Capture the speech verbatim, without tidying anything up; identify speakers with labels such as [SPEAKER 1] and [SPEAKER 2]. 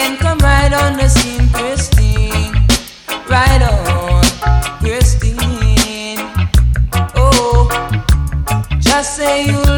[SPEAKER 1] then come right on the scene, Christine. Right on, Christine. Oh, just say you